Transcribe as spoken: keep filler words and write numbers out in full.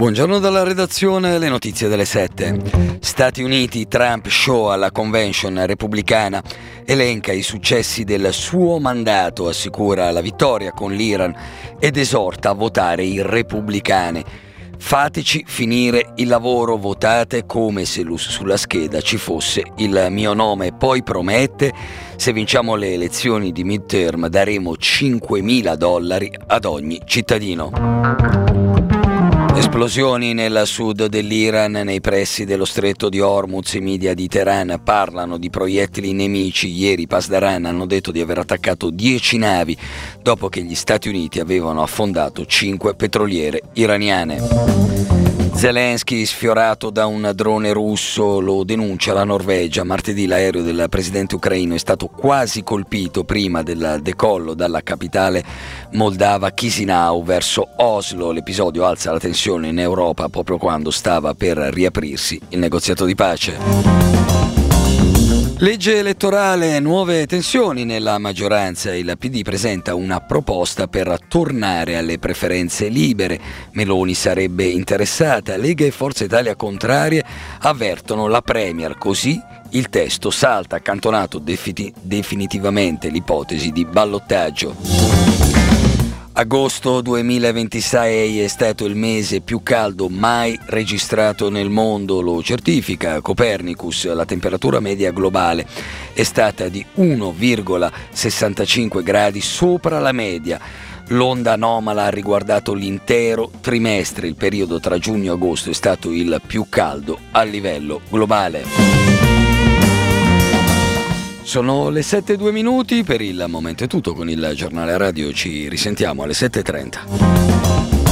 Buongiorno dalla redazione, le notizie delle sette. Stati Uniti, Trump show alla convention repubblicana, elenca i successi del suo mandato, assicura la vittoria con l'Iran ed esorta a votare i repubblicani. Fateci finire il lavoro, votate come se sulla scheda ci fosse il mio nome. Poi promette, se vinciamo le elezioni di midterm daremo cinquemila dollari ad ogni cittadino. Esplosioni nel sud dell'Iran, nei pressi dello stretto di Hormuz. I media di Teheran parlano di proiettili nemici. Ieri i Pasdaran hanno detto di aver attaccato dieci navi dopo che gli Stati Uniti avevano affondato cinque petroliere iraniane. Zelensky sfiorato da un drone russo, lo denuncia la Norvegia. Martedì l'aereo del presidente ucraino è stato quasi colpito prima del decollo dalla capitale moldava Chisinau verso Oslo. L'episodio alza la tensione in Europa proprio quando stava per riaprirsi il negoziato di pace. Legge elettorale, nuove tensioni nella maggioranza. Il P D presenta una proposta per tornare alle preferenze libere. Meloni sarebbe interessata. Lega e Forza Italia contrarie avvertono la Premier. Così il testo salta, accantonato defini- definitivamente l'ipotesi di ballottaggio. Agosto duemilaventisei è stato il mese più caldo mai registrato nel mondo, lo certifica Copernicus. La temperatura media globale è stata di uno virgola sessantacinque gradi sopra la media. L'onda anomala ha riguardato l'intero trimestre. Il periodo tra giugno e agosto è stato il più caldo a livello globale. Sono le sette e due minuti, per il momento è tutto. Con il giornale radio ci risentiamo alle sette e trenta.